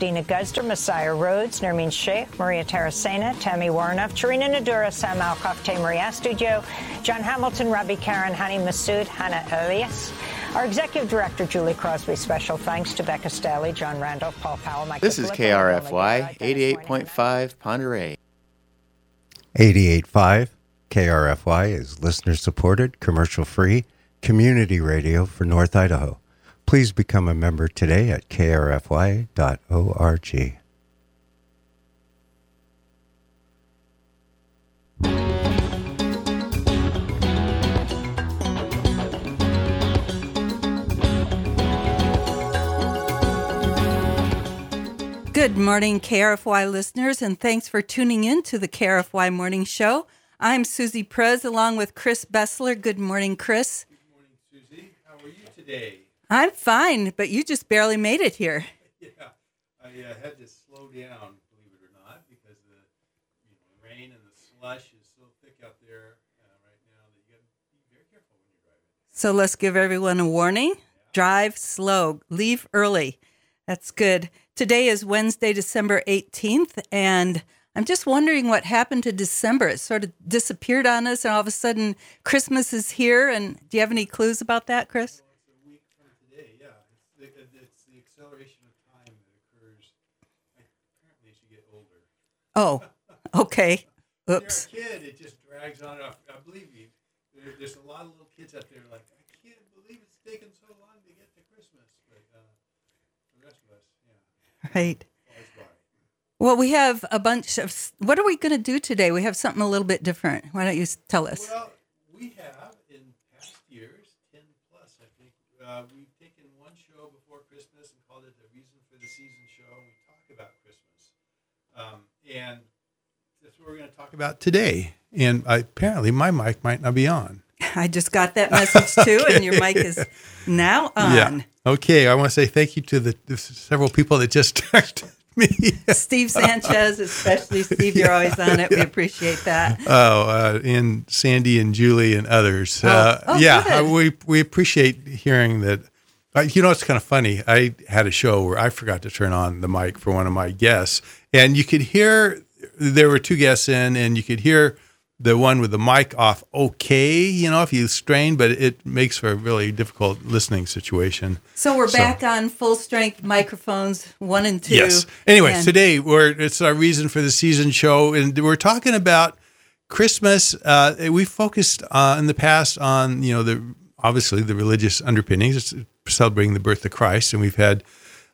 Dina Guzder, Messiah Rhodes, Nermeen Sheikh, Maria Taracena, Tammy Warnoff, Charina Nadura, Sam Alcoff, Maria Studio, John Hamilton, Robbie Karen, Hani Masood, Hannah Elias. Our executive director, Julie Crosby. Special thanks to Becca Staley, John Randolph, Paul Powell, Michael This is KRFY 88.5 Ponderay. 88.5 KRFY is listener-supported, commercial-free, community radio for North Idaho. Please become a member today at krfy.org. Good morning, KRFY listeners, and thanks for tuning in to the KRFY Morning Show. I'm Susie Prez along with Chris Bessler. Good morning, Chris. Good morning, Susie. How are you today? I'm fine, but you just barely made it here. Yeah, I had to slow down, believe it or not, because the rain and the slush is so thick out there right now that you got to be very careful when you're driving. So let's give everyone a warning. Yeah. Drive slow. Leave early. That's good. Today is Wednesday, December 18th, and I'm just wondering what happened to December. It sort of disappeared on us, and all of a sudden Christmas is here. And do you have any clues about that, Chris? Well, it's a week from today, yeah. It's the acceleration of time that occurs apparently as you get older. Oh, okay. Oops. When you're a kid, it just drags on. I believe you. There's a lot of little kids out there like, I can't believe it's taken so long to get to Christmas. But the rest of us, yeah. Right. Well, we have a bunch of... What are we going to do today? We have something a little bit different. Why don't you tell us? Well, we have, in past years, 10 plus, I think, we've taken one show before Christmas and called it the Reason for the Season show, and we talk about Christmas. And that's what we're going to talk about today. And apparently my mic might not be on. I just got that message too, okay. And your mic is now on. Yeah. Okay, I want to say thank you to the several people that just texted me. Steve Sanchez, especially. Steve, you're always on it. We appreciate that. And Sandy and Julie and others. We appreciate hearing that. It's kind of funny. I had a show where I forgot to turn on the mic for one of my guests, and you could hear, there were two guests in, and you could hear the one with the mic off okay, if you strain, but it makes for a really difficult listening situation. So we're back on full-strength microphones, 1 and 2. Yes. Anyway, today it's our Reason for the Season show, and we're talking about Christmas. We focused in the past on, obviously the religious underpinnings. It's celebrating the birth of Christ, and we've had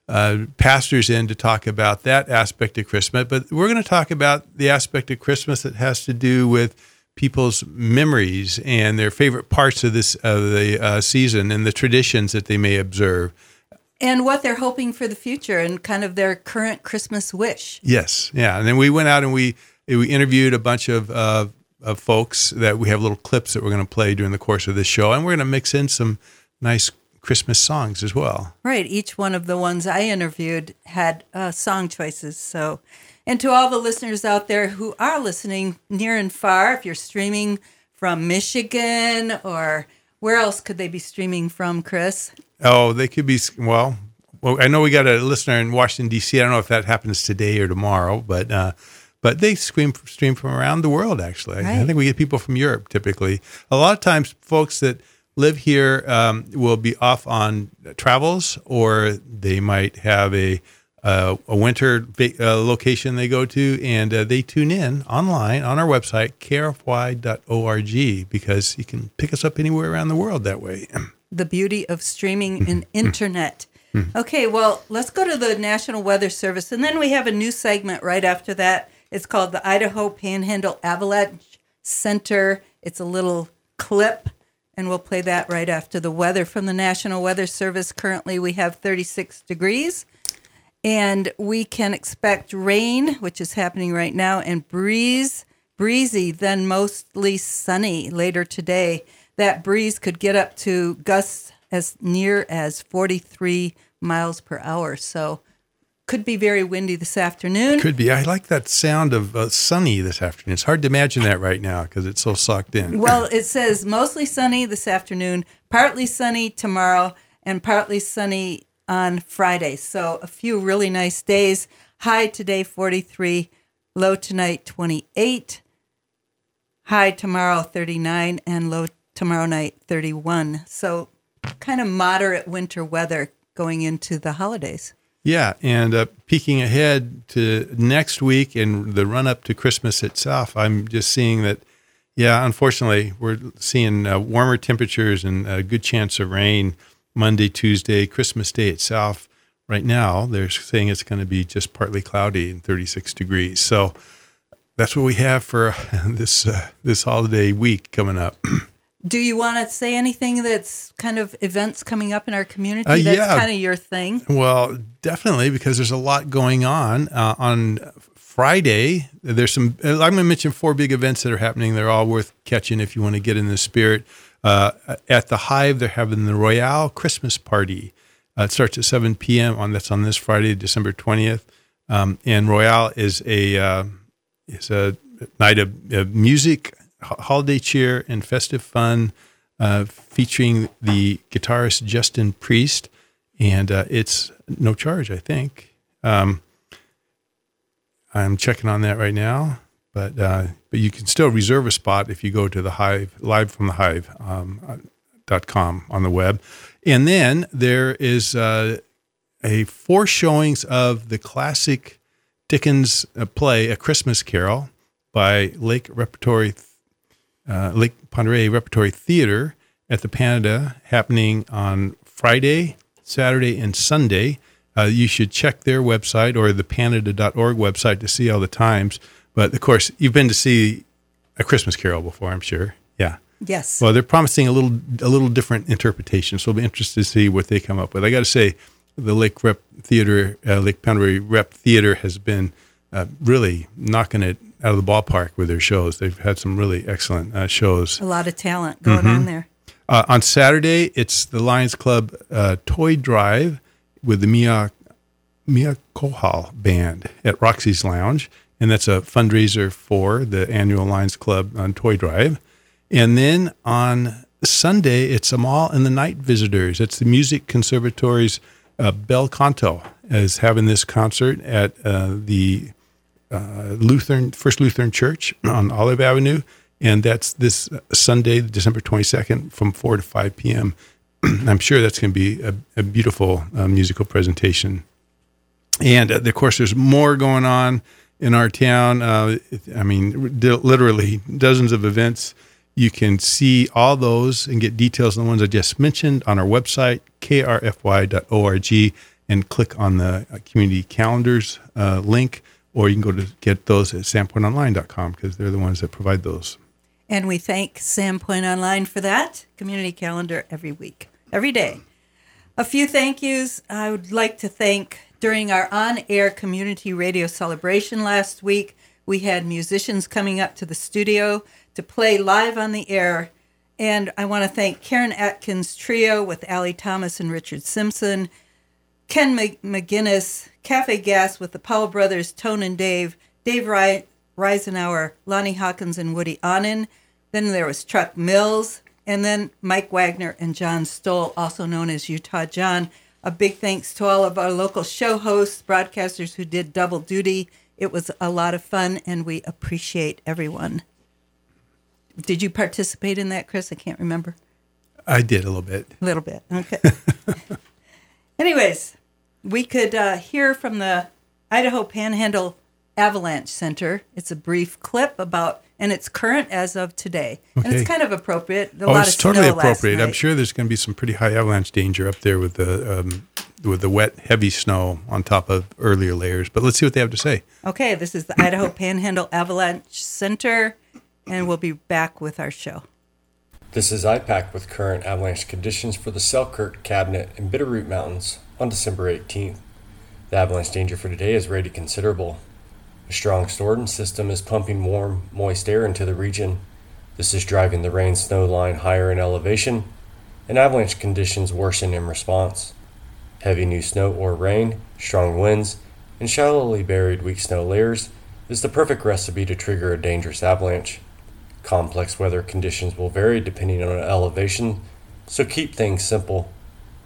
pastors in to talk about that aspect of Christmas, but we're going to talk about the aspect of Christmas that has to do with people's memories and their favorite parts of the season and the traditions that they may observe. And what they're hoping for the future and kind of their current Christmas wish. Yes, yeah. And then we went out and we interviewed a bunch of folks that we have little clips that we're going to play during the course of this show, and we're going to mix in some nice Christmas songs as well. Right. Each one of the ones I interviewed had song choices. So, and to all the listeners out there who are listening near and far, if you're streaming from Michigan or where else could they be streaming from, Chris? Oh, they could be, well, I know we got a listener in Washington, D.C. I don't know if that happens today or tomorrow, but they stream from around the world, actually. Right. I think we get people from Europe typically. A lot of times folks that live here will be off on travels, or they might have a winter location they go to, and they tune in online on our website, krfy.org, because you can pick us up anywhere around the world that way. The beauty of streaming and internet. Okay, well, let's go to the National Weather Service, and then we have a new segment right after that. It's called the Idaho Panhandle Avalanche Center. It's a little clip, and we'll play that right after the weather from the National Weather Service. Currently, we have 36 degrees, and we can expect rain, which is happening right now, and breezy, then mostly sunny later today. That breeze could get up to gusts as near as 43 miles per hour, so could be very windy this afternoon. Could be. I like that sound of sunny this afternoon. It's hard to imagine that right now because it's so sucked in. Well, it says mostly sunny this afternoon, partly sunny tomorrow, and partly sunny on Friday. So a few really nice days. High today, 43. Low tonight, 28. High tomorrow, 39. And low tomorrow night, 31. So kind of moderate winter weather going into the holidays. Yeah, and peeking ahead to next week and the run-up to Christmas itself, I'm just seeing that, yeah, unfortunately, we're seeing warmer temperatures and a good chance of rain Monday, Tuesday, Christmas Day itself. Right now, they're saying it's going to be just partly cloudy and 36 degrees. So that's what we have for this holiday week coming up. Do you want to say anything that's kind of events coming up in our community that's kind of your thing? Well, definitely, because there's a lot going on. On Friday, there's some, I'm going to mention 4 big events that are happening. They're all worth catching if you want to get in the spirit. At the Hive, they're having the Royale Christmas Party. It starts at 7 p.m. That's on this Friday, December 20th. And Royale is a night of music, holiday cheer, and festive fun, featuring the guitarist Justin Priest, and it's no charge, I think. I'm checking on that right now, but you can still reserve a spot if you go to the Hive, livefromthehive.com on the web. And then there is 4 showings of the classic Dickens play, A Christmas Carol, by Lake Pend Oreille Repertory Theater at the Panada, happening on Friday, Saturday, and Sunday. You should check their website or the panada.org website to see all the times. But, of course, you've been to see A Christmas Carol before, I'm sure. Yeah. Yes. Well, they're promising a little different interpretation, so we'll be interested to see what they come up with. I got to say, the Lake Pend Oreille Rep Theater has been really knocking it out of the ballpark with their shows. They've had some really excellent shows. A lot of talent going on there. On Saturday, it's the Lions Club Toy Drive with the Mia Kohal Band at Roxy's Lounge, and that's a fundraiser for the annual Lions Club Toy Drive. And then on Sunday, it's Amal and the Night Visitors. It's the Music Conservatory's Bel Canto is having this concert at the First Lutheran Church on Olive Avenue, and that's this Sunday, December 22nd, from 4 to 5 p.m. I'm sure that's going to be a beautiful musical presentation. And, of course, there's more going on in our town. Literally dozens of events. You can see all those and get details on the ones I just mentioned on our website, krfy.org, and click on the community calendars link. Or you can go to get those at sandpointonline.com because they're the ones that provide those. And we thank Sandpoint Online for that community calendar every week, every day. A few thank yous. I would like to thank, during our on-air community radio celebration last week, we had musicians coming up to the studio to play live on the air. And I want to thank Karen Atkins Trio with Allie Thomas and Richard Simpson, Ken McGinnis, Cafe Gas with the Powell Brothers, Tone and Dave Reisenauer, Lonnie Hawkins, and Woody Annan. Then there was Truck Mills, and then Mike Wagner and John Stoll, also known as Utah John. A big thanks to all of our local show hosts, broadcasters who did double duty. It was a lot of fun, and we appreciate everyone. Did you participate in that, Chris? I can't remember. I did a little bit. A little bit, okay. Anyways, we could hear from the Idaho Panhandle Avalanche Center. It's a brief clip about, and it's current as of today. Okay. And it's kind of appropriate. It's totally appropriate. I'm sure there's going to be some pretty high avalanche danger up there with the wet, heavy snow on top of earlier layers. But let's see what they have to say. Okay, this is the Idaho Panhandle Avalanche Center, and we'll be back with our show. This is IPAC with current avalanche conditions for the Selkirk, Cabinet, and Bitterroot Mountains on December 18th. The avalanche danger for today is rated considerable. A strong storm system is pumping warm, moist air into the region. This is driving the rain-snow line higher in elevation, and avalanche conditions worsen in response. Heavy new snow or rain, strong winds, and shallowly buried weak snow layers is the perfect recipe to trigger a dangerous avalanche. Complex weather conditions will vary depending on elevation, so keep things simple.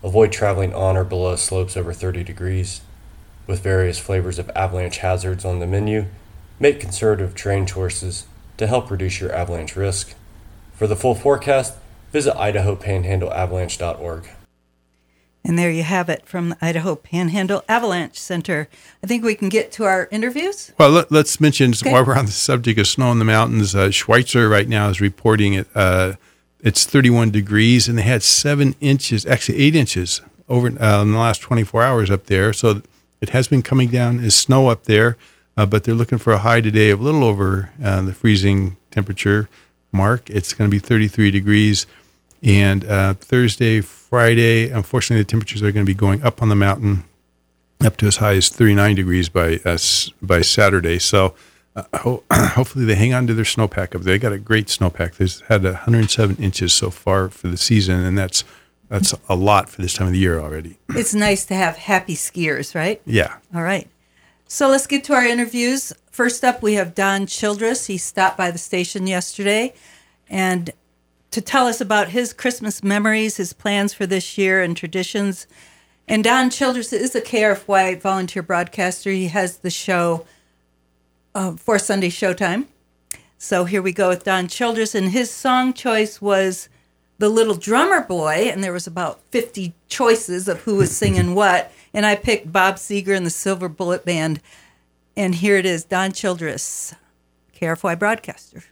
Avoid traveling on or below slopes over 30 degrees. With various flavors of avalanche hazards on the menu, make conservative terrain choices to help reduce your avalanche risk. For the full forecast, visit idahopanhandleavalanche.org. And there you have it from the Idaho Panhandle Avalanche Center. I think we can get to our interviews. Well, let's mention, while we're on the subject of snow in the mountains, Schweitzer right now is reporting it's 31 degrees, and they had 7 inches, actually 8 inches over in the last 24 hours up there. So it has been coming down as snow up there, but they're looking for a high today of a little over the freezing temperature mark. It's going to be 33 degrees. And Thursday, Friday, unfortunately, the temperatures are going to be going up on the mountain up to as high as 39 degrees by Saturday. So hopefully they hang on to their snowpack up there. They got a great snowpack. They've had 107 inches so far for the season, and that's a lot for this time of the year already. It's nice to have happy skiers, right? Yeah. All right. So let's get to our interviews. First up, we have Don Childress. He stopped by the station yesterday and to tell us about his Christmas memories, his plans for this year, and traditions. And Don Childress is a KRFY volunteer broadcaster. He has the show for Sunday Showtime. So here we go with Don Childress, and his song choice was The Little Drummer Boy, and there was about 50 choices of who was singing what, and I picked Bob Seger and the Silver Bullet Band, and here it is, Don Childress, KRFY broadcaster.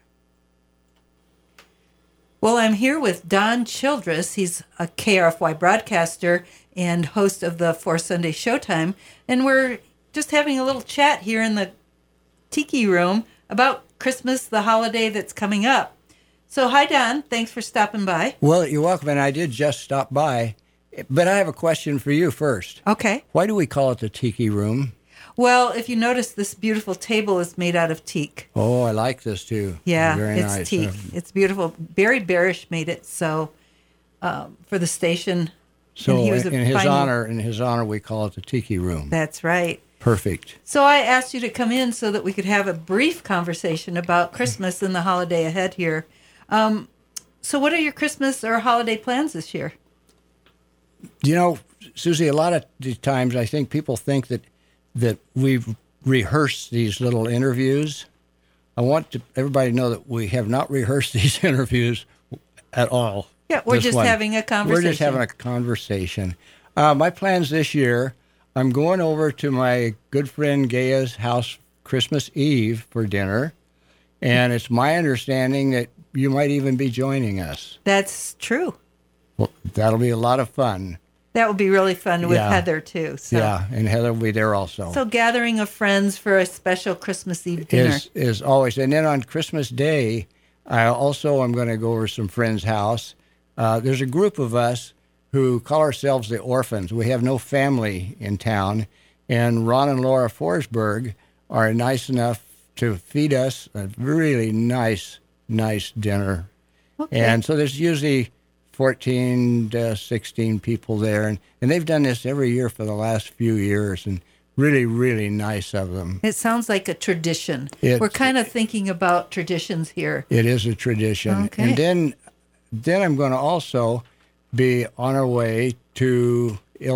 Well, I'm here with Don Childress. He's a KRFY broadcaster and host of the For Sunday Showtime. And we're just having a little chat here in the Tiki Room about Christmas, the holiday that's coming up. So, hi, Don. Thanks for stopping by. Well, you're welcome. And I did just stop by. But I have a question for you first. Okay. Why do we call it the Tiki Room? Well, if you notice, this beautiful table is made out of teak. Oh, I like this too. Yeah, very it's nice. teak. It's beautiful. Barry Barish made it so for the station. So and he was in his honor, we call it the Tiki Room. That's right. Perfect. So I asked you to come in so that we could have a brief conversation about Christmas and the holiday ahead here. So what are your Christmas or holiday plans this year? You know, Susie, a lot of the times I think people think that we've rehearsed these little interviews. I want everybody to know that we have not rehearsed these interviews at all. Yeah, we're just having a conversation. We're just having a conversation. My plans this year, I'm going over to my good friend Gaia's house Christmas Eve for dinner, and it's my understanding that you might even be joining us. That's true. Well, that'll be a lot of fun. That would be really fun with Heather, too. So. Yeah, and Heather will be there also. So gathering of friends for a special Christmas Eve dinner. Is always. And then on Christmas Day, I'm going to go over to some friend's house. There's a group of us who call ourselves the Orphans. We have no family in town. And Ron and Laura Forsberg are nice enough to feed us a really nice dinner. Okay. And so there's usually 14 to 16 people there. And they've done this every year for the last few years, and really, really nice of them. It sounds like a tradition. We're kind of thinking about traditions here. It is a tradition. Okay. And then I'm going to also be on our way to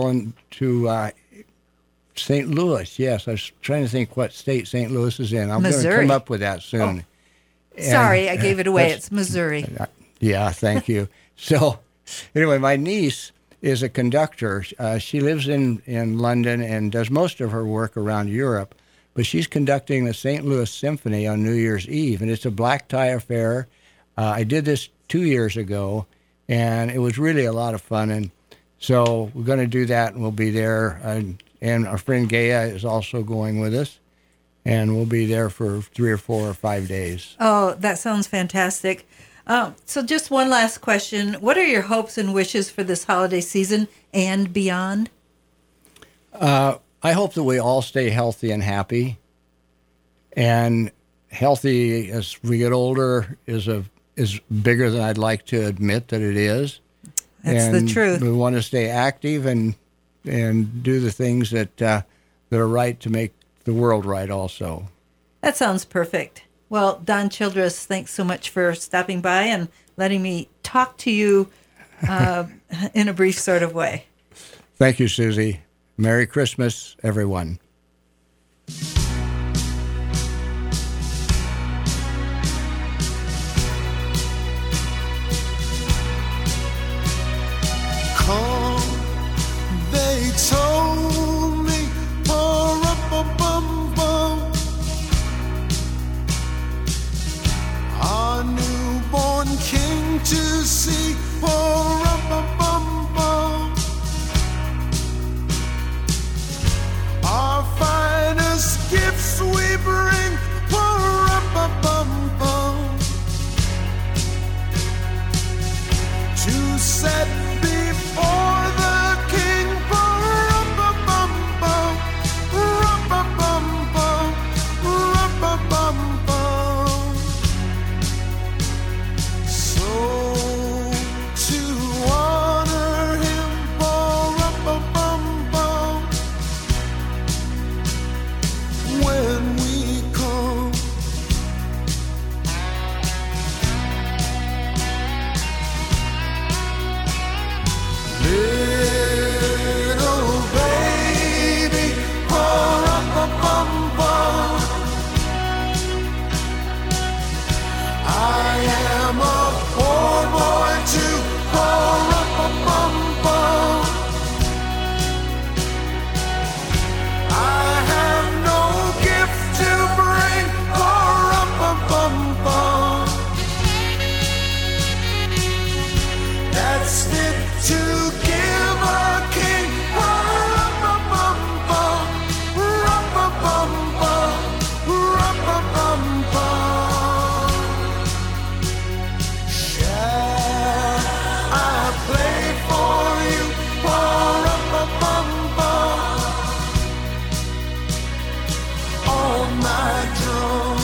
St. Louis. Yes, I was trying to think what state St. Louis is in. I'm going to come up with that soon. Oh. Sorry, I gave it away. It's Missouri. Yeah, thank you. So, anyway, my niece is a conductor. She lives in London and does most of her work around Europe, but she's conducting the St. Louis Symphony on New Year's Eve, and it's a black tie affair. I did this 2 years ago, and it was really a lot of fun, and so we're going to do that, and we'll be there, and our friend Gaia is also going with us, and we'll be there for 3 or 4 or 5 days. Oh, that sounds fantastic. So just one last question. What are your hopes and wishes for this holiday season and beyond? I hope that we all stay healthy and happy. And healthy as we get older is bigger than I'd like to admit that it is. That's the truth. We want to stay active and do the things that are right to make the world right also. That sounds perfect. Well, Don Childress, thanks so much for stopping by and letting me talk to you in a brief sort of way. Thank you, Susie. Merry Christmas, everyone. Come, they told me, bum, our newborn king to see, bum. Our finest gifts we bring, bum, to set before the king, so to honor him, when we come. Little baby, I am a poor boy too, I have no gift to bring, that's fit to give a king, shall I play for you, on my drum?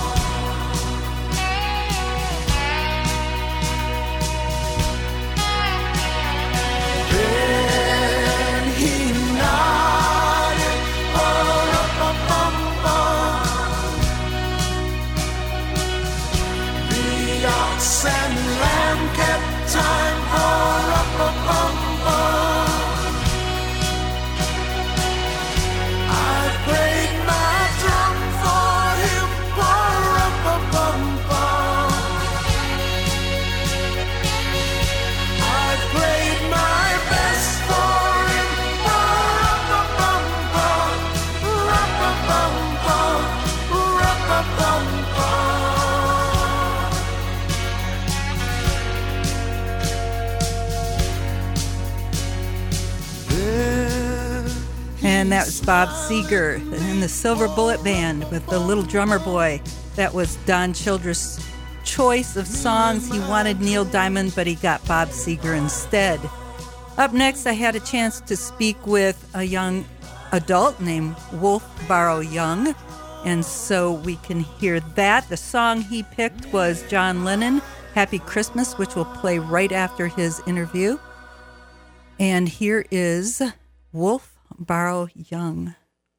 Then he nodded, the ox and lamb kept time, I played my drum for him, I played my best for him, And that was Bob Seger and the Silver Bullet Band with The Little Drummer Boy. That was Don Childress' choice of songs. He wanted Neil Diamond, but he got Bob Seger instead. Up next, I had a chance to speak with a young adult named Wolf Barrow Young, and so we can hear that. The song he picked was John Lennon, Happy Christmas, which will play right after his interview. And here is Wolf Barrow Young.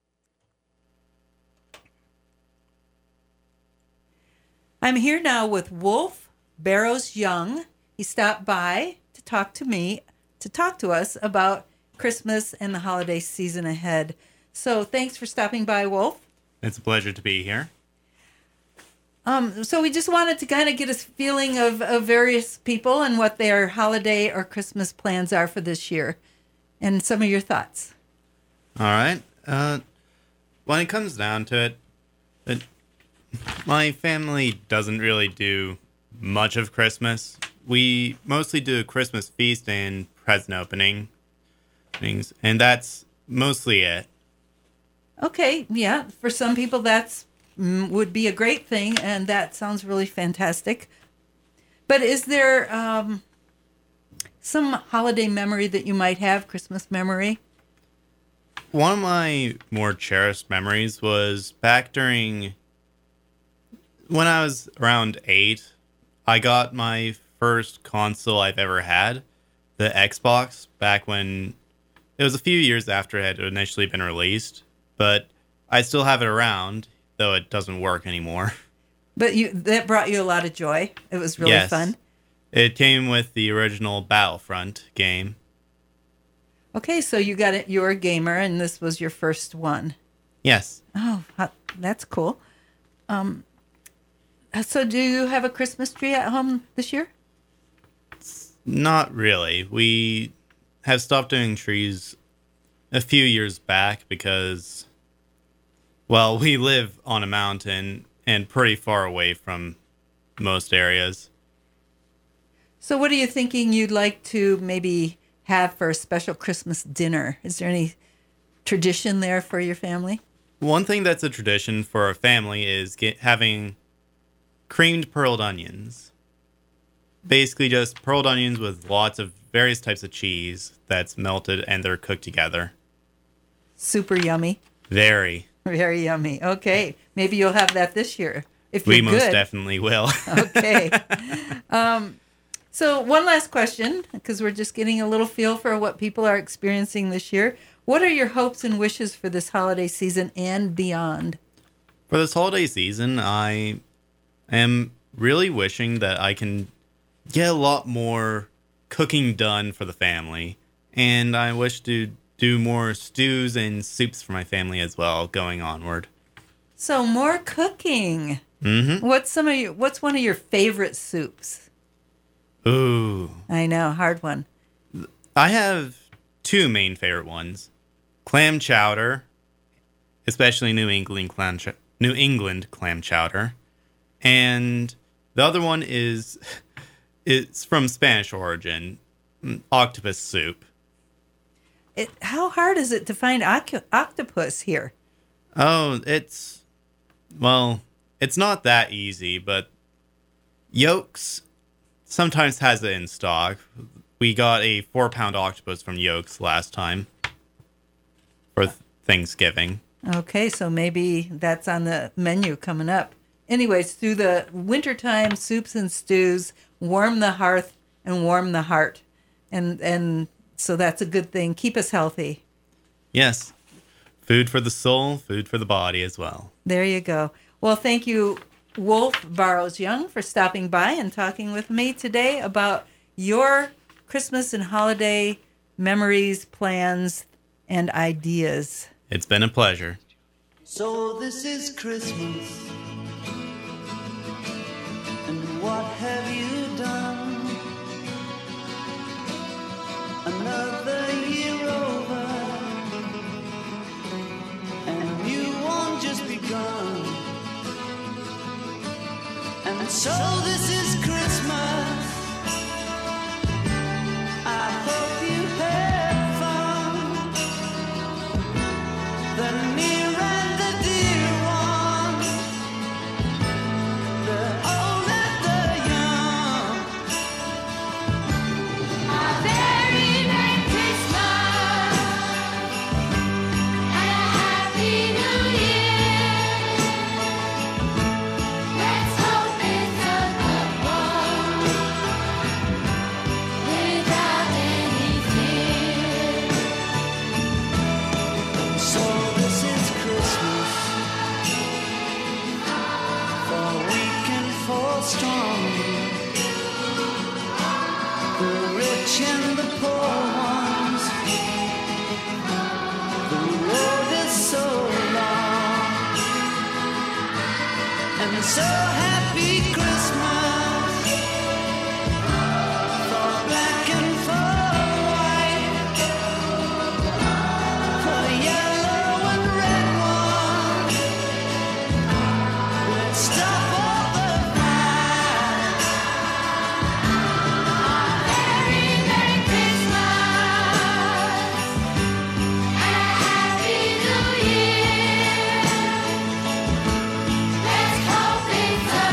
I'm here now with Wolf Barrows Young. He stopped by to talk to us about Christmas and the holiday season ahead. So thanks for stopping by, Wolf. It's a pleasure to be here. So we just wanted to kind of get a feeling of various people and what their holiday or Christmas plans are for this year and some of your thoughts. All right. When it comes down to it, my family doesn't really do much of Christmas. We mostly do a Christmas feast and present opening things, and that's mostly it. Okay, yeah. For some people, that's would be a great thing, and that sounds really fantastic. But is there some holiday memory that you might have, Christmas memory? One of my more cherished memories was back during when I was around 8. I got my first console I've ever had, the Xbox, back when it was a few years after it had initially been released, but I still have it around, though it doesn't work anymore. But that brought you a lot of joy. It was really fun. It came with the original Battlefront game. Okay, so you got it. You're a gamer, and this was your first one. Yes. Oh, that's cool. So do you have a Christmas tree at home this year? Not really. We have stopped doing trees a few years back because, well, we live on a mountain and pretty far away from most areas. So what are you thinking you'd like to maybe have for a special Christmas dinner? Is there any tradition there for your family? One thing that's a tradition for our family is having creamed pearled onions. Basically just pearled onions with lots of various types of cheese that's melted and they're cooked together. Super yummy. Very. Very yummy. Okay. Maybe you'll have that this year. If we you're most good. definitely will. Okay. So one last question, because we're just getting a little feel for what people are experiencing this year. What are your hopes and wishes for this holiday season and beyond? For this holiday season, I am really wishing that I can get a lot more cooking done for the family. And I wish to do more stews and soups for my family as well going onward. So more cooking. Mm-hmm. What's one of your favorite soups? Ooh. I know, hard one. I have two main favorite ones. Clam chowder, especially New England clam chowder. And the other one is it's from Spanish origin, octopus soup. How hard is it to find octopus here? Oh, it's not that easy, but Yolks sometimes has it in stock. We got a 4-pound octopus from Yolks last time for Thanksgiving. Okay, so maybe that's on the menu coming up. Anyways, through the wintertime, soups and stews warm the hearth and warm the heart. And so that's a good thing. Keep us healthy. Yes. Food for the soul, food for the body as well. There you go. Well, thank you, Wolf Barrows Young, for stopping by and talking with me today about your Christmas and holiday memories, plans, and ideas. It's been a pleasure. So this is Christmas, and what have you done? Another year over, and you won't just begun. And so this is Christmas. I hope you had fun. The near and the dear one, the old and the young. A very Merry Christmas and a Happy New Year. Let's hope it's a good one without any fear. So this is Christmas, for weak and for strong, the rich and the poor ones. The road is so long, and so happy Christmas for black and for white, for yellow and red one. Let's stop all the fights. Very Merry Christmas and a Happy New Year. Let's hope it's a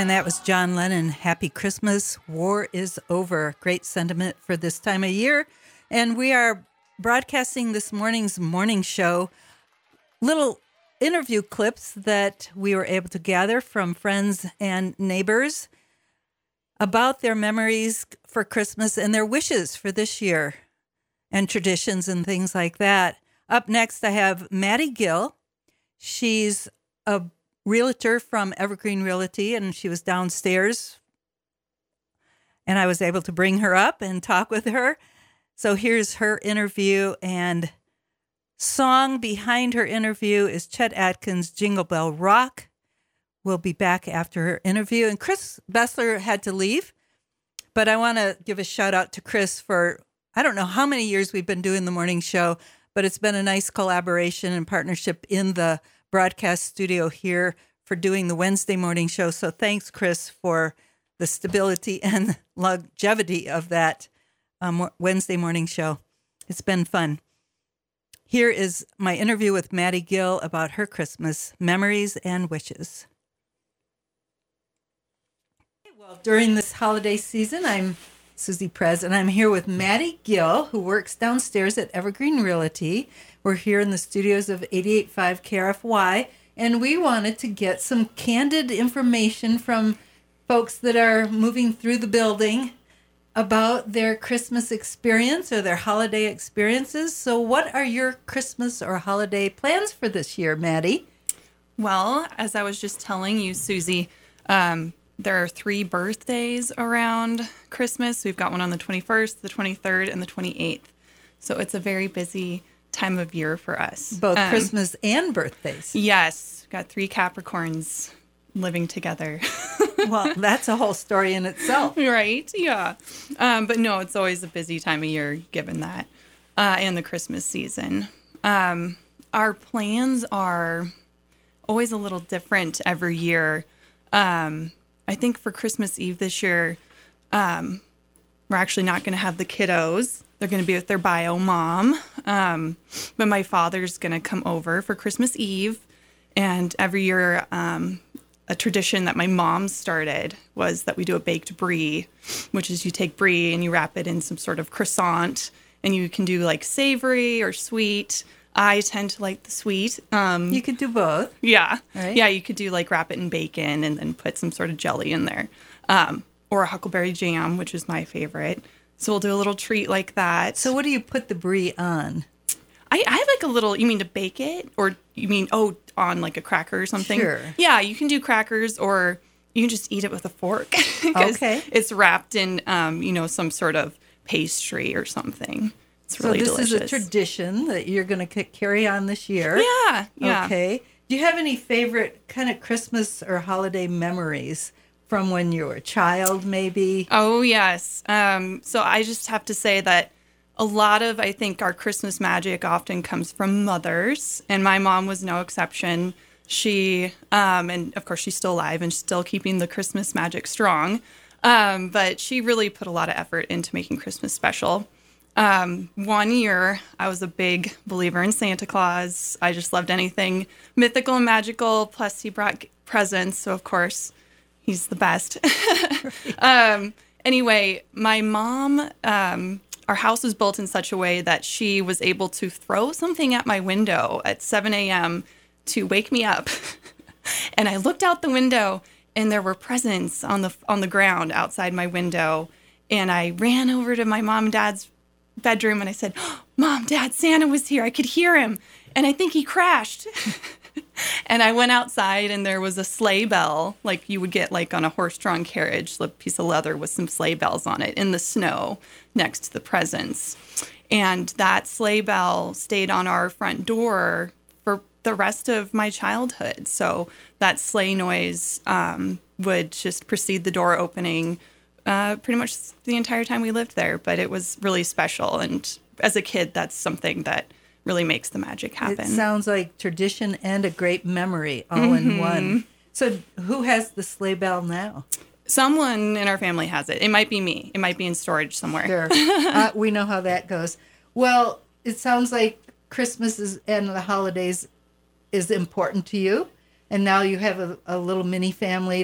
And that was John Lennon, Happy Christmas, War is Over. Great sentiment for this time of year. And we are broadcasting this morning's morning show, little interview clips that we were able to gather from friends and neighbors about their memories for Christmas and their wishes for this year and traditions and things like that. Up next, I have Maddie Gill. She's a realtor from Evergreen Realty, and she was downstairs, and I was able to bring her up and talk with her. So here's her interview, and song behind her interview is Chet Atkins' Jingle Bell Rock. We'll be back after her interview, and Chris Bessler had to leave, but I want to give a shout out to Chris for, I don't know how many years we've been doing the morning show, but it's been a nice collaboration and partnership in the broadcast studio here for doing the Wednesday morning show. So thanks, Chris, for the stability and longevity of that Wednesday morning show. It's been fun. Here is my interview with Maddie Gill about her Christmas memories and wishes. Well, during this holiday season, I'm Susie Prez, and I'm here with Maddie Gill, who works downstairs at Evergreen Realty. We're here in the studios of 88.5 KRFY, and we wanted to get some candid information from folks that are moving through the building about their Christmas experience or their holiday experiences. So what are your Christmas or holiday plans for this year, Maddie? Well, as I was just telling you, Susie, there are 3 birthdays around Christmas. We've got one on the 21st, the 23rd, and the 28th. So it's a very busy time of year for us. Both Christmas and birthdays. Yes. Got 3 Capricorns living together. Well, that's a whole story in itself. Right? Yeah. But no, it's always a busy time of year given that. And the Christmas season. Our plans are always a little different every year. I think for Christmas Eve this year, we're actually not going to have the kiddos. They're going to be with their bio mom. But my father's going to come over for Christmas Eve. And every year, a tradition that my mom started was that we do a baked brie, which is you take brie and you wrap it in some sort of croissant. And you can do like savory or sweet. I tend to like the sweet. You could do both. Yeah. Right? Yeah, you could do like wrap it in bacon and then put some sort of jelly in there. Or a huckleberry jam, which is my favorite. So we'll do a little treat like that. So what do you put the brie on? I have like a little, you mean to bake it? Or you mean, on like a cracker or something? Sure. Yeah, you can do crackers or you can just eat it with a fork. Okay. It's wrapped in, some sort of pastry or something. It's really delicious. So this is a tradition that you're going to carry on this year. Yeah. Okay. Do you have any favorite kind of Christmas or holiday memories from when you were a child, maybe? Oh, yes. So I just have to say that a lot of, I think, our Christmas magic often comes from mothers, and my mom was no exception. She, and of course, she's still alive and still keeping the Christmas magic strong. But she really put a lot of effort into making Christmas special. One year, I was a big believer in Santa Claus. I just loved anything mythical and magical. Plus, he brought presents. So, of course, he's the best. Anyway, my mom, our house was built in such a way that she was able to throw something at my window at 7 a.m. to wake me up. And I looked out the window, and there were presents on the ground outside my window. And I ran over to my mom and dad's bedroom and I said, "Mom, Dad, Santa was here. I could hear him. And I think he crashed." And I went outside and there was a sleigh bell, like you would get like on a horse-drawn carriage, a piece of leather with some sleigh bells on it in the snow next to the presents. And that sleigh bell stayed on our front door for the rest of my childhood. So that sleigh noise would just precede the door opening pretty much the entire time we lived there, but it was really special. And as a kid, that's something that really makes the magic happen. It sounds like tradition and a great memory all in one. So who has the sleigh bell now? Someone in our family has it. It might be me. It might be in storage somewhere. Sure. We know how that goes. Well, it sounds like Christmas and the holidays is important to you. And now you have a little mini family that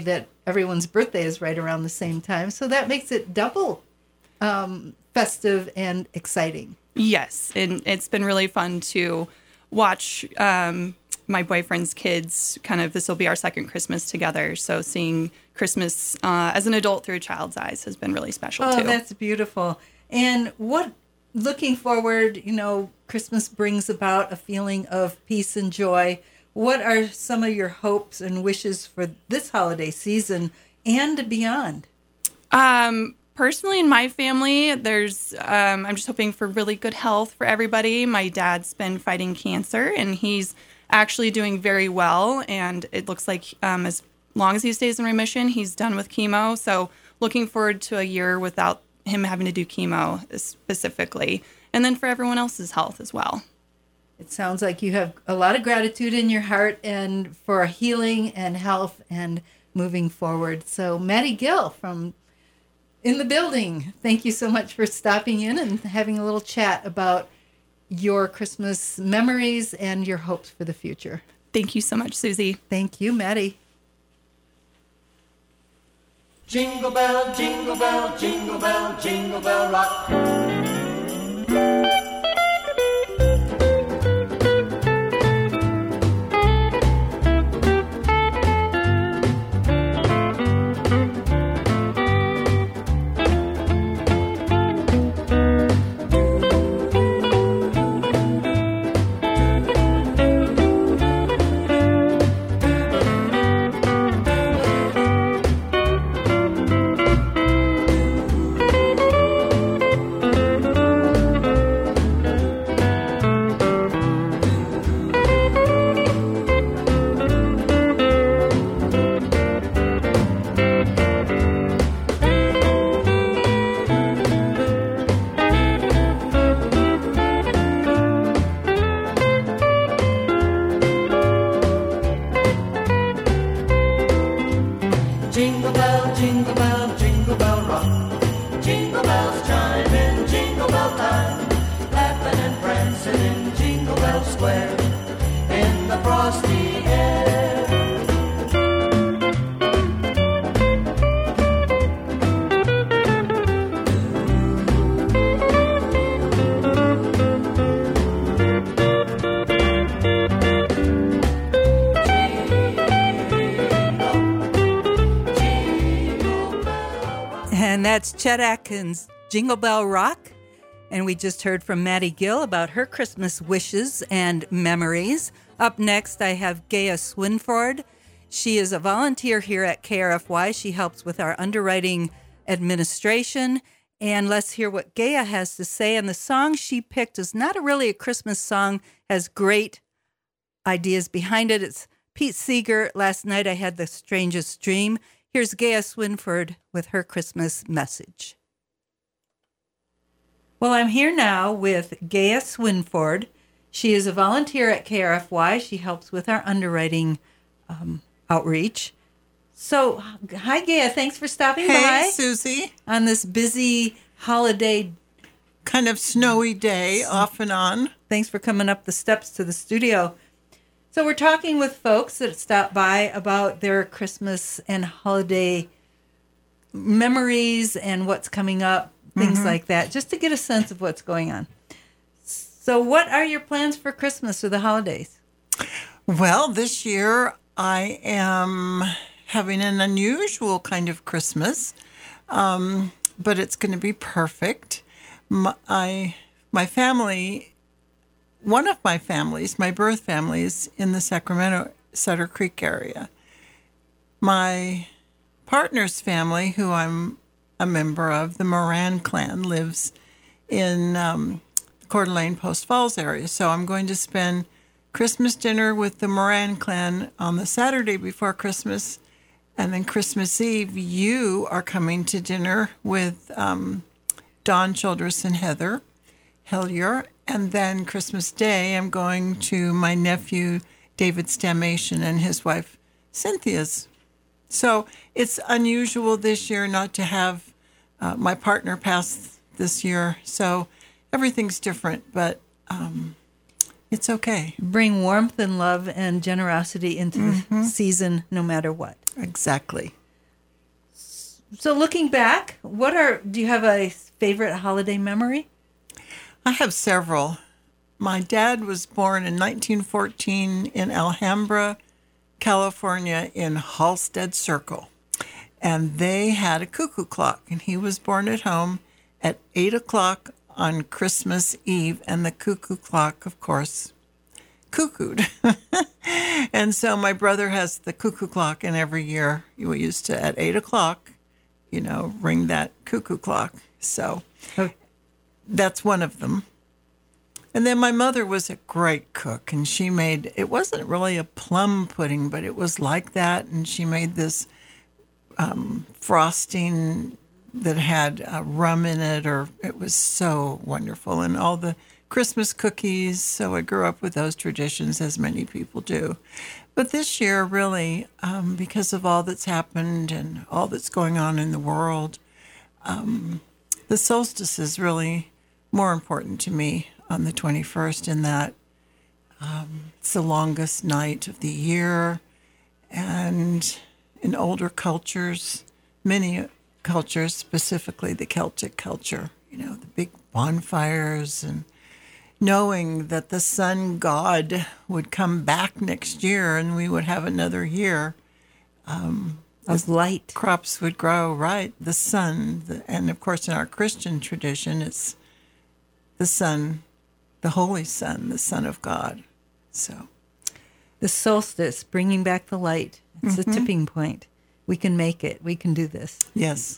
everyone's birthday is right around the same time. So that makes it double festive and exciting. Yes, and it's been really fun to watch my boyfriend's kids. Kind of, this will be our second Christmas together. So seeing Christmas as an adult through a child's eyes has been really special too. Oh, that's beautiful. And looking forward, Christmas brings about a feeling of peace and joy. What are some of your hopes and wishes for this holiday season and beyond? Personally, in my family, I'm just hoping for really good health for everybody. My dad's been fighting cancer, and he's actually doing very well. And it looks like as long as he stays in remission, he's done with chemo. So looking forward to a year without him having to do chemo specifically. And then for everyone else's health as well. It sounds like you have a lot of gratitude in your heart and for healing and health and moving forward. So Maddie Gill from in the building, thank you so much for stopping in and having a little chat about your Christmas memories and your hopes for the future. Thank you so much, Susie. Thank you, Maddie. Jingle bell, jingle bell, jingle bell, jingle bell rock. And that's Chet Atkins, Jingle Bell Rock. And we just heard from Maddie Gill about her Christmas wishes and memories. Up next, I have Gaia Swinford. She is a volunteer here at KRFY. She helps with our underwriting administration. And let's hear what Gaia has to say. And the song she picked is not really a Christmas song, has great ideas behind it. It's Pete Seeger, Last Night I Had the Strangest Dream. Here's Gaia Swinford with her Christmas message. Well, I'm here now with Gaia Swinford. She is a volunteer at KRFY. She helps with our underwriting outreach. So, hi, Gaia. Thanks for stopping by. Hey, Susie. On this busy holiday, kind of snowy day, off and on. Thanks for coming up the steps to the studio. So we're talking with folks that stopped by about their Christmas and holiday memories and what's coming up, things like that, just to get a sense of what's going on. So what are your plans for Christmas or the holidays? Well, this year I am having an unusual kind of Christmas, but it's going to be perfect. My family... One of my families, my birth family, is in the Sacramento, Sutter Creek area. My partner's family, who I'm a member of, the Moran clan, lives in Coeur d'Alene, Post Falls area. So I'm going to spend Christmas dinner with the Moran clan on the Saturday before Christmas. And then Christmas Eve, you are coming to dinner with Don Childress and Heather Hellier. And then Christmas Day, I'm going to my nephew, David Stamation, and his wife, Cynthia's. So it's unusual this year not to have my partner pass this year. So everything's different, but it's okay. Bring warmth and love and generosity into the season, no matter what. Exactly. So looking back, do you have a favorite holiday memory? I have several. My dad was born in 1914 in Alhambra, California, in Halstead Circle. And they had a cuckoo clock, and he was born at home at 8 o'clock on Christmas Eve, and the cuckoo clock, of course, cuckooed. And so my brother has the cuckoo clock, and every year we used to, at 8 o'clock, ring that cuckoo clock. So that's one of them. And then my mother was a great cook, and she made, it wasn't really a plum pudding, but it was like that. And she made this frosting that had rum in it, or it was so wonderful. And all the Christmas cookies. So I grew up with those traditions, as many people do. But this year, really, because of all that's happened and all that's going on in the world, the solstice is really more important to me on the 21st, in that it's the longest night of the year. And in older cultures, many cultures, specifically the Celtic culture, the big bonfires, and knowing that the sun god would come back next year and we would have another year of light. Crops would grow, right? The sun. And of course, in our Christian tradition, it's the sun, the Holy Sun, the Son of God. So the solstice, bringing back the light. It's a tipping point. We can make it. We can do this. Yes.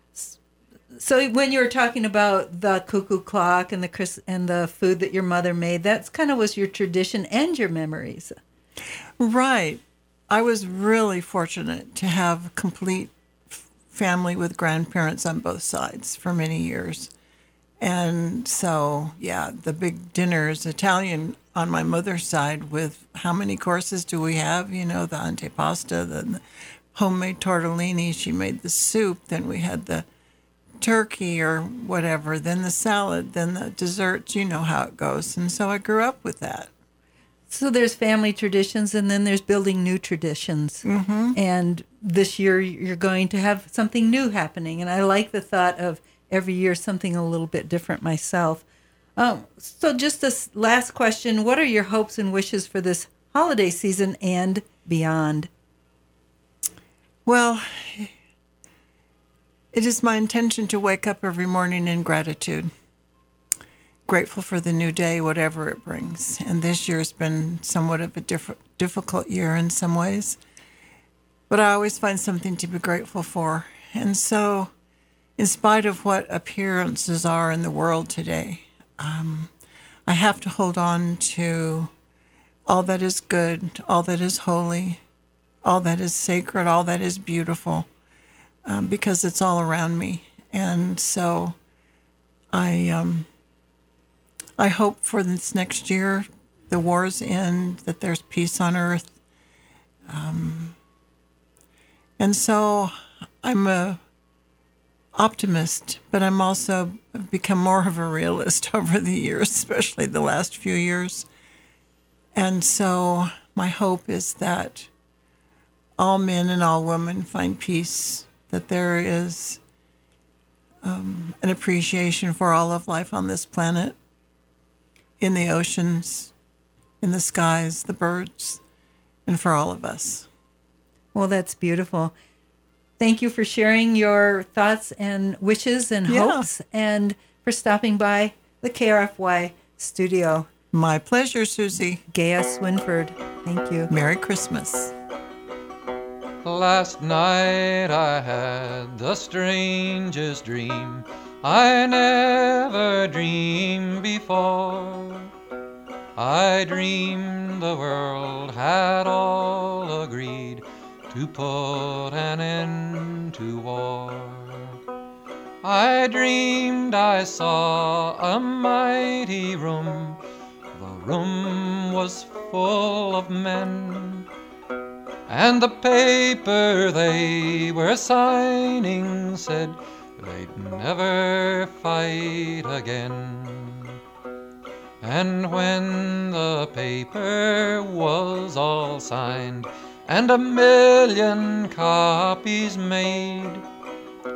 So when you were talking about the cuckoo clock and the food that your mother made, that's kind of was your tradition and your memories. Right. I was really fortunate to have a complete family with grandparents on both sides for many years. And so, yeah, the big dinners, Italian on my mother's side, with how many courses do we have? The antipasta, the homemade tortellini. She made the soup. Then we had the turkey or whatever, then the salad, then the desserts. You know how it goes. And so I grew up with that. So there's family traditions, and then there's building new traditions. Mm-hmm. And this year you're going to have something new happening. And I like the thought of every year something a little bit different myself. So just this last question, what are your hopes and wishes for this holiday season and beyond? Well, it is my intention to wake up every morning in gratitude, grateful for the new day, whatever it brings. And this year has been somewhat of a difficult year in some ways, but I always find something to be grateful for. And so, in spite of what appearances are in the world today, I have to hold on to all that is good, all that is holy, all that is sacred, all that is beautiful, because it's all around me. And so I hope for this next year, the wars end, that there's peace on earth. And so I'm a optimist, but I'm also become more of a realist over the years, especially the last few years. And so my hope is that all men and all women find peace, that there is an appreciation for all of life on this planet, in the oceans, in the skies, the birds, and for all of us. Well, that's beautiful. Thank you for sharing your thoughts and wishes and hopes, and for stopping by the KRFY studio. My pleasure, Susie. Gaia Swinford. Thank you. Merry Christmas. Last night I had the strangest dream I never dreamed before. I dreamed the world had all agreed to put an end to war. I dreamed I saw a mighty room. The room was full of men, and the paper they were signing said they'd never fight again. And when the paper was all signed and 1,000,000 copies made,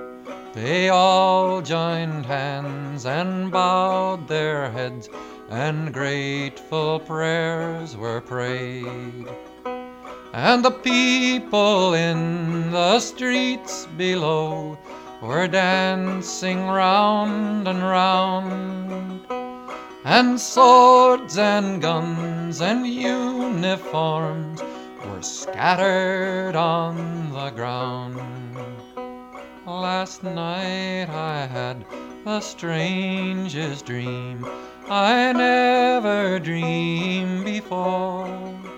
They all joined hands and bowed their heads, and grateful prayers were prayed. And the people in the streets below were dancing round and round, and swords and guns and uniforms were scattered on the ground. Last night I had the strangest dream I never dreamed before.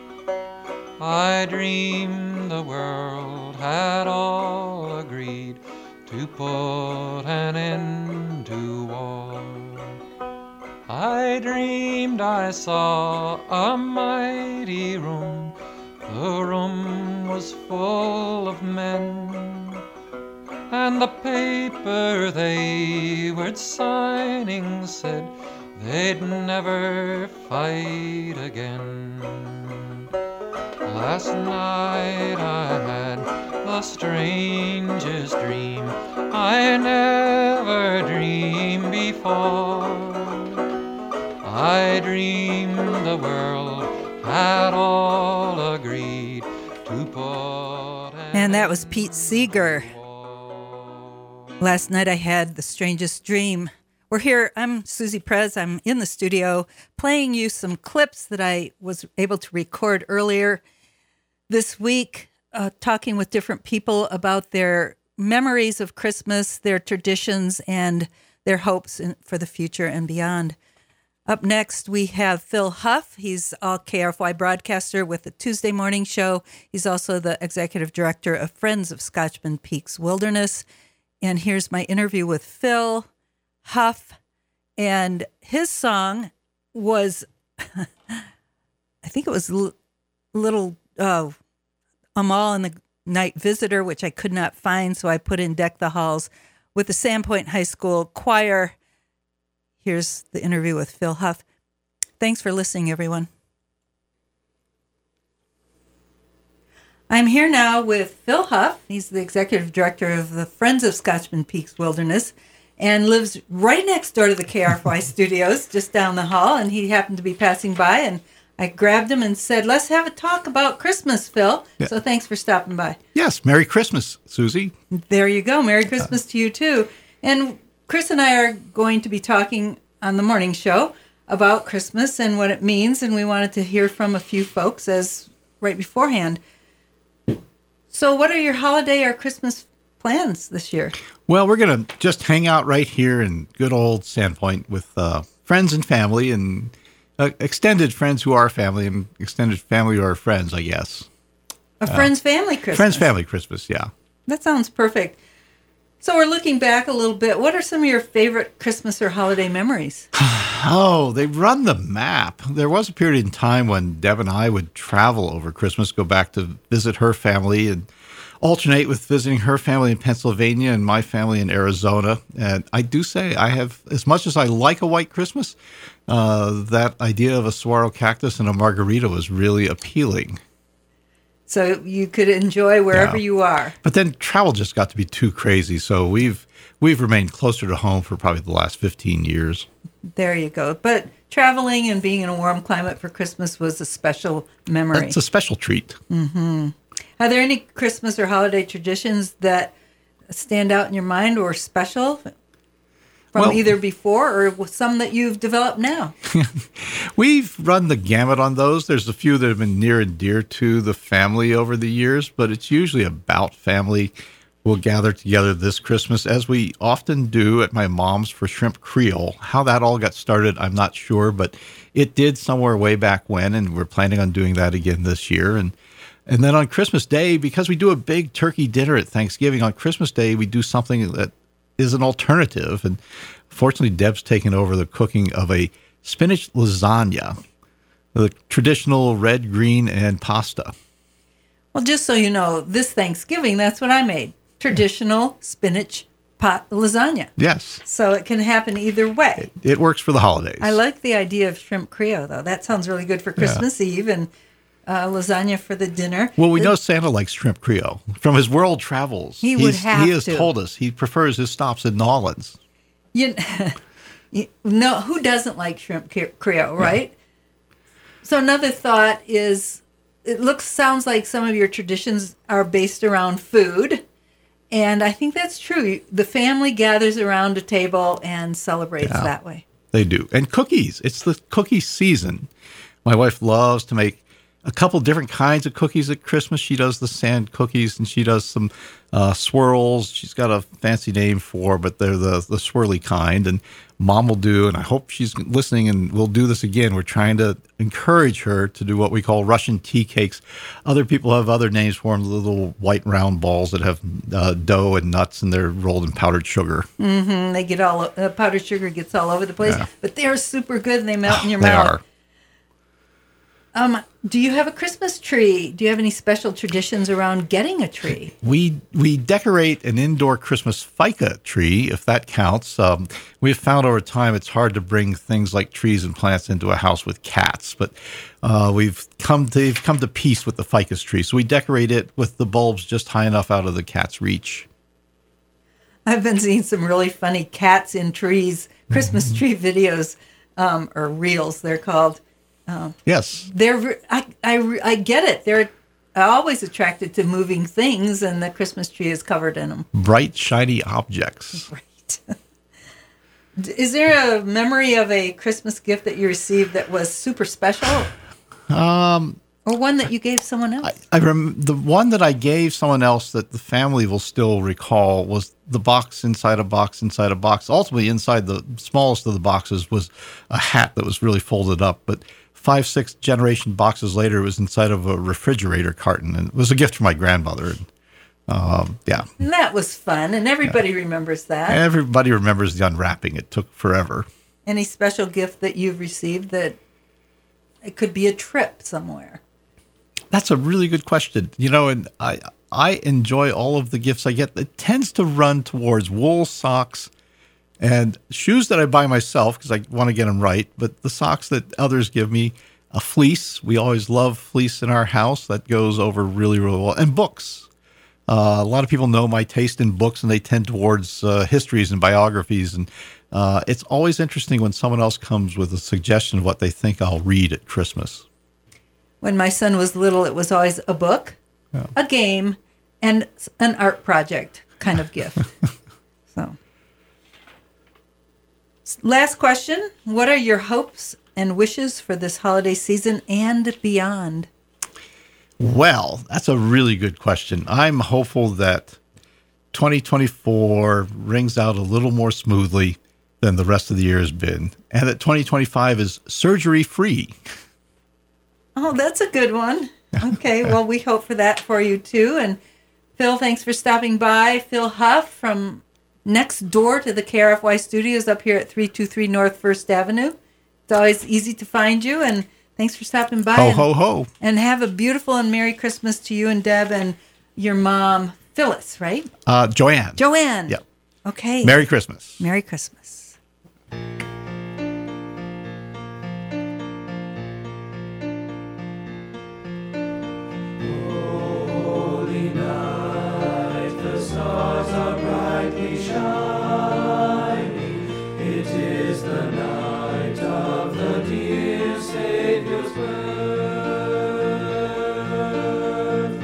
I dreamed the world had all agreed to put an end to war. I dreamed I saw a mighty room. The room was full of men, and the paper they were signing said they'd never fight again. Last night I had the strangest dream I never dreamed before. I dreamed the world had all agreed to put And that was Pete Seeger. Last night I had the strangest dream. We're here. I'm Susie Prez. I'm in the studio playing you some clips that I was able to record earlier this week, talking with different people about their memories of Christmas, their traditions, and their hopes for the future and beyond. Up next, we have Phil Huff. He's a KRFY broadcaster with the Tuesday morning show. He's also the executive director of Friends of Scotchman Peaks Wilderness. And here's my interview with Phil Huff. And his song was, I think it was Little Amal and the Night Visitor, which I could not find, so I put in Deck the Halls with the Sandpoint High School Choir. Here's the interview with Phil Huff. Thanks for listening, everyone. I'm here now with Phil Huff. He's the executive director of the Friends of Scotchman Peaks Wilderness and lives right next door to the KRFY studios, just down the hall. And he happened to be passing by, and I grabbed him and said, let's have a talk about Christmas, Phil. Yeah. So thanks for stopping by. Yes, Merry Christmas, Susie. There you go. Merry Christmas to you, too. And Chris and I are going to be talking on the morning show about Christmas and what it means, and we wanted to hear from a few folks as right beforehand. So what are your holiday or Christmas plans this year? Well, we're going to just hang out right here in good old Sandpoint with friends and family, and extended friends who are family and extended family who are friends, I guess. A friends family Christmas. Friends family Christmas, yeah. That sounds perfect. So we're looking back a little bit. What are some of your favorite Christmas or holiday memories? Oh, they run the map. There was a period in time when Deb and I would travel over Christmas, go back to visit her family and alternate with visiting her family in Pennsylvania and my family in Arizona. And I do say I have, as much as I like a white Christmas, that idea of a saguaro cactus and a margarita was really appealing. So you could enjoy wherever you are. But then travel just got to be too crazy. So we've remained closer to home for probably the last 15 years. There you go. But traveling and being in a warm climate for Christmas was a special memory. It's a special treat. Mm-hmm. Are there any Christmas or holiday traditions that stand out in your mind or special from either before or some that you've developed now? We've run the gamut on those. There's a few that have been near and dear to the family over the years, but it's usually about family. We'll gather together this Christmas, as we often do at my mom's for Shrimp Creole. How that all got started, I'm not sure, but it did somewhere way back when, and we're planning on doing that again this year. And then on Christmas Day, because we do a big turkey dinner at Thanksgiving, on Christmas Day we do something that is an alternative. And fortunately, Deb's taken over the cooking of a spinach lasagna, the traditional red, green, and pasta. Well, just so you know, this Thanksgiving, that's what I made. Traditional spinach pot lasagna. Yes. So it can happen either way. It works for the holidays. I like the idea of Shrimp Creole, though. That sounds really good for Christmas Eve and lasagna for the dinner. Well, we know Santa likes shrimp Creole from his world travels. He would have He has to. told us he prefers his stops in New Orleans. No, who doesn't like shrimp Creole, right? So another thought is, sounds like some of your traditions are based around food. And I think that's true. The family gathers around a table and celebrates that way. They do. And cookies. It's the cookie season. My wife loves to make a couple different kinds of cookies at Christmas. She does the sand cookies, and she does some swirls. She's got a fancy name for, but they're the swirly kind. And Mom will do, and I hope she's listening and we'll do this again. We're trying to encourage her to do what we call Russian tea cakes. Other people have other names for them, the little white round balls that have dough and nuts, and they're rolled in powdered sugar. Mm-hmm. They get powdered sugar gets all over the place, but they're super good and they melt in your They mouth. are. Do you have a Christmas tree? Do you have any special traditions around getting a tree? We decorate an indoor Christmas FICA tree, if that counts. We've found over time it's hard to bring things like trees and plants into a house with cats, but they've come to peace with the ficus tree. So we decorate it with the bulbs just high enough out of the cat's reach. I've been seeing some really funny cats in trees, Christmas tree videos, or reels, they're called. Yes. I get it. They're always attracted to moving things, and the Christmas tree is covered in them. Bright, shiny objects. Right. Is there a memory of a Christmas gift that you received that was super special? Or one that you gave someone else? The one that I gave someone else that the family will still recall was the box inside a box inside a box. Ultimately, inside the smallest of the boxes was a hat that was really folded up, but 5-6 generation boxes later, it was inside of a refrigerator carton, and it was a gift from my grandmother. And, And that was fun, and everybody remembers that. everybody remembers the unwrapping. It took forever. Any special gift that you've received that it could be a trip somewhere? That's a really good question. And I enjoy all of the gifts I get. It tends to run towards wool socks and shoes that I buy myself because I want to get them right. But the socks that others give me, a fleece. We always love fleece in our house. That goes over really, really well. And books. A lot of people know my taste in books, and they tend towards histories and biographies. And it's always interesting when someone else comes with a suggestion of what they think I'll read at Christmas. When my son was little, it was always a book, a game, and an art project kind of gift. So, last question. What are your hopes and wishes for this holiday season and beyond? Well, that's a really good question. I'm hopeful that 2024 rings out a little more smoothly than the rest of the year has been, and that 2025 is surgery-free. Oh, that's a good one. Okay, well, we hope for that for you, too. And Phil, thanks for stopping by. Phil Huff from next door to the KRFY studios up here at 323 North 1st Avenue. It's always easy to find you, and thanks for stopping by. Ho, ho, ho. And have a beautiful and Merry Christmas to you and Deb and your mom, Phyllis, right? Joanne. Joanne. Yep. Okay. Merry Christmas. Merry Christmas. Holy night, the stars are brightly shining. It is the night of the dear Savior's birth.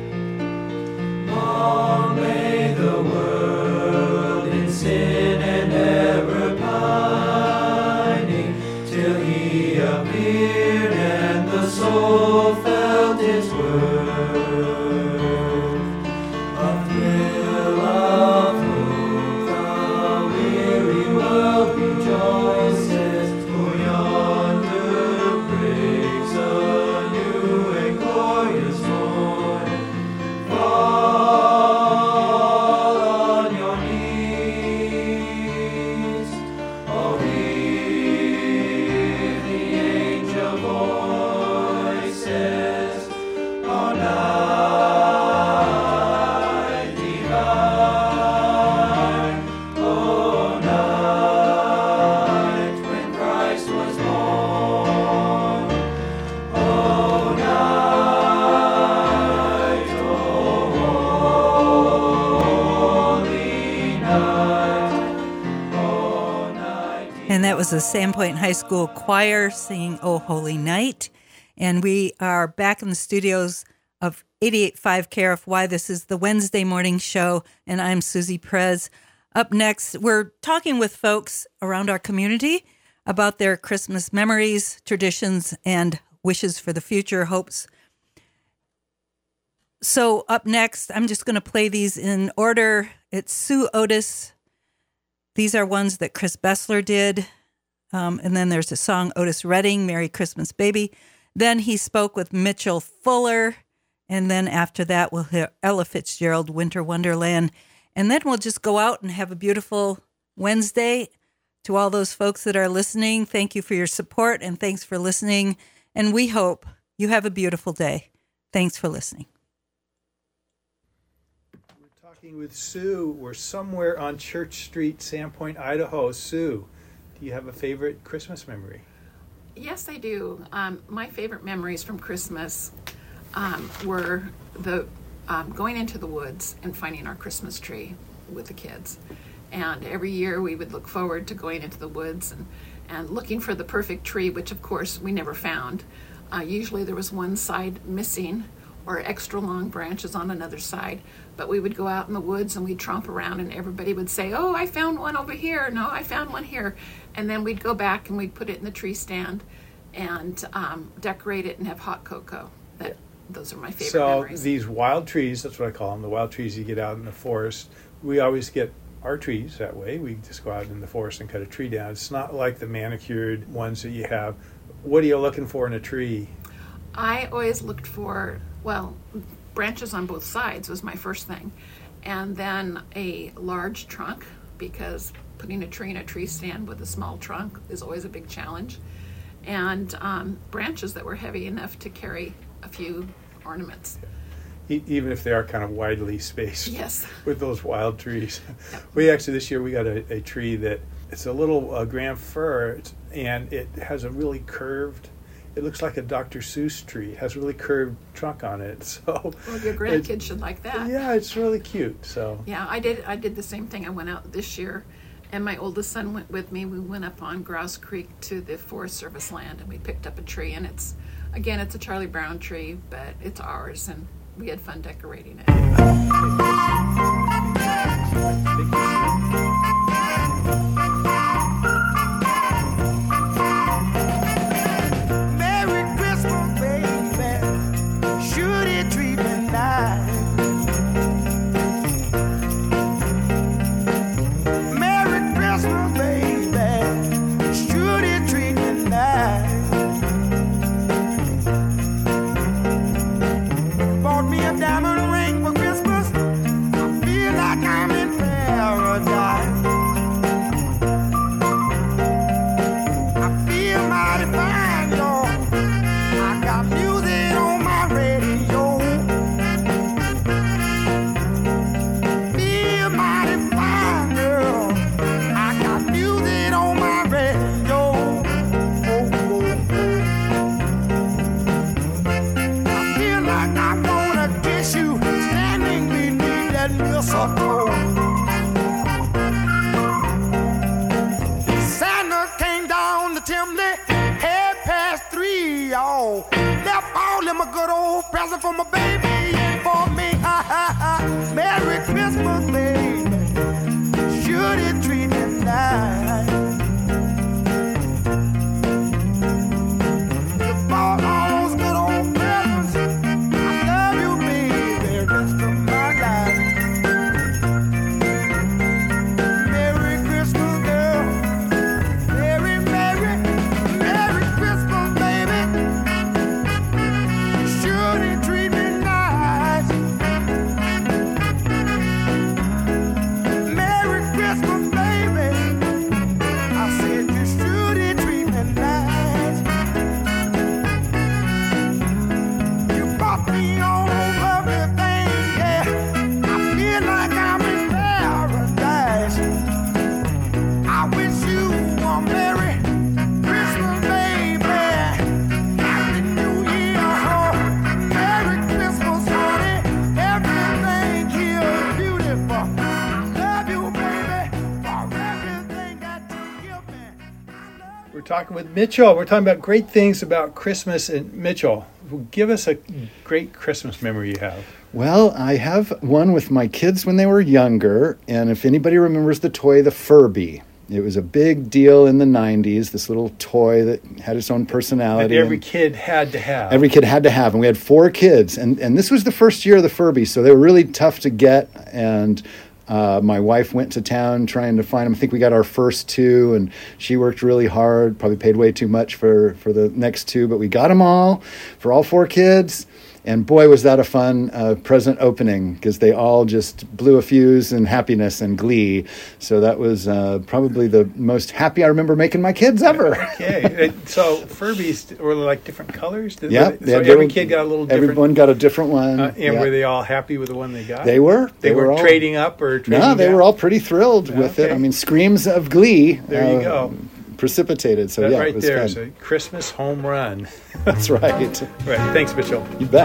Long may the world in sin and error pining, till he appeared and the soul felt its worth. A thrill of hope, the weary world rejoices, for yonder breaks a new and glorious morn. Fall on your knees, oh, hear the angels was the Sandpoint High School Choir singing "Oh Holy Night." And we are back in the studios of 88.5 KRFY. This is the Wednesday morning show, and I'm Susie Perez. Up next, we're talking with folks around our community about their Christmas memories, traditions, and wishes for the future, hopes. So up next, I'm just going to play these in order. It's Sue Otis. These are ones that Chris Bessler did. And then there's a song, Otis Redding, Merry Christmas Baby. Then he spoke with Mitchell Fuller. And then after that, we'll hear Ella Fitzgerald, Winter Wonderland. And then we'll just go out and have a beautiful Wednesday. To all those folks that are listening, thank you for your support and thanks for listening. And we hope you have a beautiful day. Thanks for listening. With Sue. We're somewhere on Church Street, Sandpoint, Idaho. Sue, do you have a favorite Christmas memory? Yes, I do. My favorite memories from Christmas were the going into the woods and finding our Christmas tree with the kids. And every year we would look forward to going into the woods and looking for the perfect tree, which of course we never found. Usually there was one side missing or extra long branches on another side. But we would go out in the woods and we'd tromp around and everybody would say, oh, I found one over here. No, I found one here. And then we'd go back and we'd put it in the tree stand and decorate it and have hot cocoa. Those are my favorite memories. So these wild trees, that's what I call them, the wild trees you get out in the forest, we always get our trees that way. We just go out in the forest and cut a tree down. It's not like the manicured ones that you have. What are you looking for in a tree? I always looked for, branches on both sides was my first thing. And then a large trunk, because putting a tree in a tree stand with a small trunk is always a big challenge. And branches that were heavy enough to carry a few ornaments. Even if they are kind of widely spaced. Yes. With those wild trees. We actually, this year we got a tree that, it's a little grand fir, and it has a really curved, it looks like a Dr. Seuss tree. It has a really curved trunk on it. So well, your grandkids should like that. Yeah, it's really cute. So yeah, I did the same thing. I went out this year, and my oldest son went with me. We went up on Grouse Creek to the Forest Service land, and we picked up a tree. And it's a Charlie Brown tree, but it's ours, and we had fun decorating it. Santa came down the chimney, 3:30, y'all. Left all them a good old present for my baby and for me. Merry Christmas, baby. Should it treat me nice? You bought all those good old presents. I love you, baby, the rest of my life. Merry Christmas, girl. Merry, Merry, Merry Christmas, baby. Should it treat me nice? talking with Mitchell. We're talking about great things about Christmas. And Mitchell, give us a great Christmas memory you have. Well, I have one with my kids when they were younger, and if anybody remembers the toy, the Furby. It was a big deal in the 90s, this little toy that had its own personality. That every kid had to have. Every kid had to have, and we had 4 kids. And this was the first year of the Furby, so they were really tough to get, and my wife went to town trying to find them. I think we got our first 2, and she worked really hard, probably paid way too much for the next 2, but we got them all for all 4 kids. And boy, was that a fun present opening, because they all just blew a fuse in happiness and glee. So that was probably the most happy I remember making my kids ever. Okay. So Furbies were like different colors? Yeah. So every kid got a little different? Everyone got a different one. And were they all happy with the one they got? They were. They were all trading up or trading No, they down? were all pretty thrilled with it. I mean, screams of glee. There you go. Precipitated. So that yeah, right it was there fun. is a Christmas home run. That's right. Right. Thanks, Mitchell. You bet.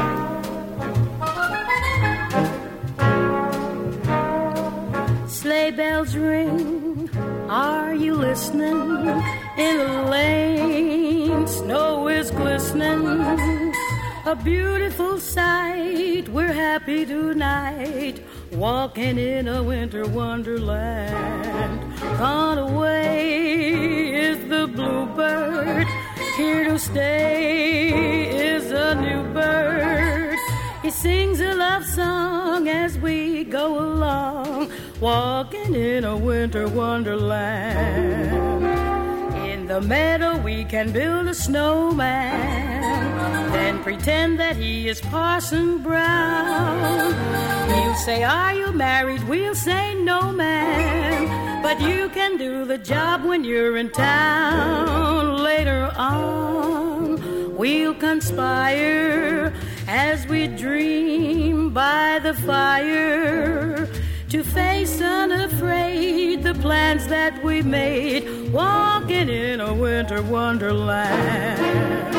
Sleigh bells ring, are you listening? In the lane, snow is glistening. A beautiful sight, we're happy tonight, walking in a winter wonderland. Gone away is the bluebird, here to stay is a new bird. He sings a love song as we go along, walking in a winter wonderland. In the meadow we can build a snowman, then pretend that he is Parson Brown. He'll say, are you married? We'll say, no, man. But you can do the job when you're in town. Later on, we'll conspire as we dream by the fire, to face unafraid the plans that we made, walking in a winter wonderland.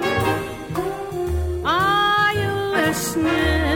Are you listening?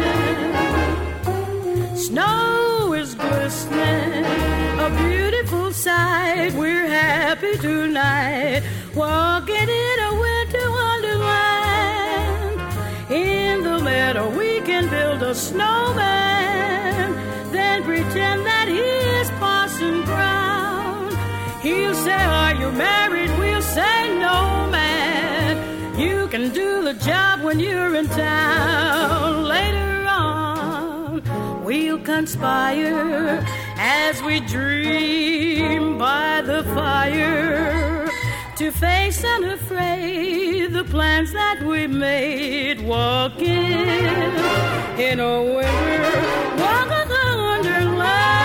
Snow is glistening, a beautiful sight. We're happy tonight, walking in a winter wonderland. In the meadow we can build a snowman, then pretend that he is Parson Brown. He'll say, are you married? We'll say, no, man. You can do the job when you're in town. Later on, we'll conspire as we dream by the fire, to face unafraid the plans that we made, walking in a winter wonderland.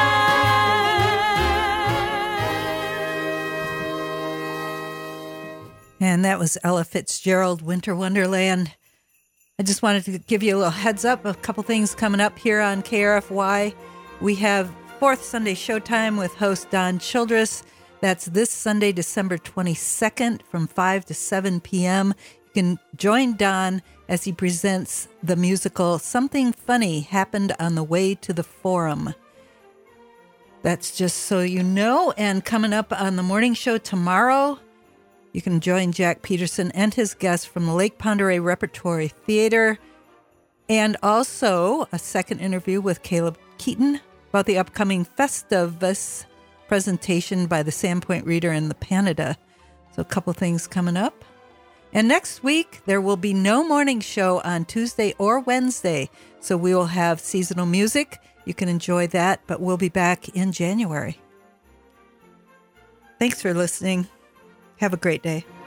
And that was Ella Fitzgerald, Winter Wonderland. I just wanted to give you a little heads up, a couple things coming up here on KRFY. We have Fourth Sunday Showtime with host Don Childress. That's this Sunday, December 22nd from 5 to 7 p.m. You can join Don as he presents the musical Something Funny Happened on the Way to the Forum. That's just so you know. And coming up on the morning show tomorrow, you can join Jack Peterson and his guests from the Lake Pend Oreille Repertory Theater, and also a second interview with Caleb Keaton about the upcoming Festivus presentation by the Sandpoint Reader and the Panada. So a couple things coming up. And next week, there will be no morning show on Tuesday or Wednesday. So we will have seasonal music. You can enjoy that, but we'll be back in January. Thanks for listening. Have a great day.